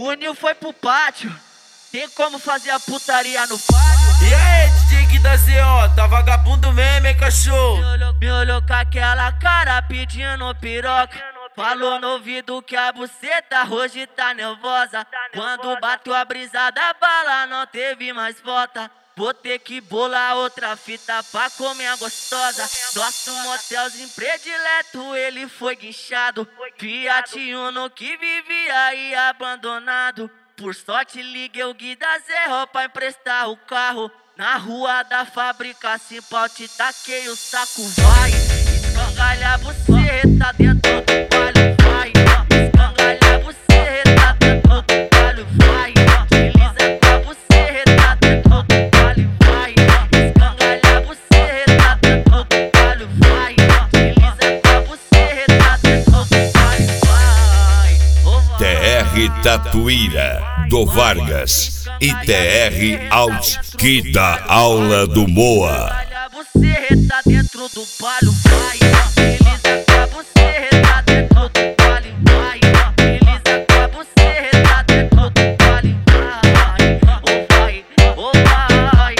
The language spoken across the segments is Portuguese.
O Nil foi pro pátio, tem como fazer a putaria no pátio? E aí, DJ da ZO, tá vagabundo mesmo, hein, cachorro? Me olhou com aquela cara pedindo piroca. Falou no ouvido que a buceta hoje tá nervosa. Quando bateu a brisa da bala não teve mais volta. Vou ter que bolar outra fita pra comer a gostosa. Nosso motelzinho predileto, ele foi guinchado. Fiat Uno que vivia aí abandonado. Por sorte liguei o Gui da Zerro pra emprestar o carro. Na rua da fábrica, Simpal, te taquei o saco, vai. Escangalha a buceta dentro do palho, vai. Escangalha a buceta dentro do palho, vai. Desliza com a buceta dentro do palho, vai. Escangalha a buceta dentro do palho, vai. Desliza com a buceta dentro do palho, vai. TR Tatuíra do Vargas e TR Out que dá aula do Moa. Escangalha a buceta dentro do palho, vai. Desliza com a buceta dentro do palho, vai. Desliza com a buceta dentro do palho, vai. Oh vai, oh vai.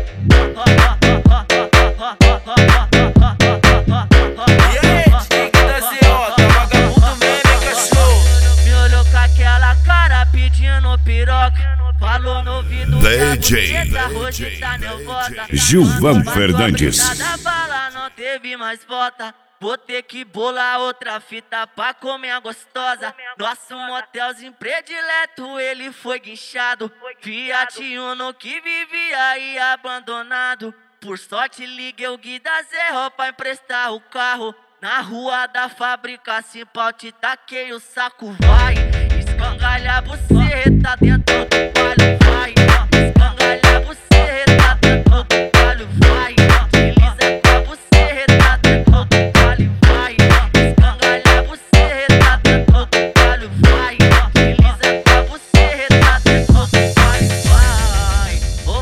E aí, DJ da ZO, tá vagabundo mesmo, hein, cachorro? Me olhou com aquela cara pedindo piroca. Falou no ouvido DJ que a buceta hoje tá nervosa. Gilvan Fernandes. Da bala não teve mais volta. Vou ter que bolar outra fita pra comer a gostosa. Nosso motelzinho predileto, ele foi guinchado. Fiat Uno que vivia aí abandonado. Por sorte liguei o Gui da Zerro pra emprestar o carro. Na rua da fábrica, Simpal, te taquei o saco, vai. Escangalha a buceta dentro do palho, vai. Escangalha a buceta dentro do palho, vai. Desliza com a buceta dentro do palho, vai. Escangalha a buceta dentro do palho, vai. Desliza com a buceta dentro do palho, vai. Oh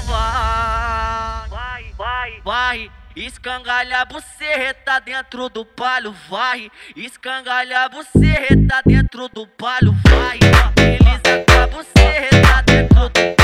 vai. Escangalha a buceta dentro do palho, vai. Escangalha a buceta dentro do palho, vai. Desliza com a buceta dentro do palho.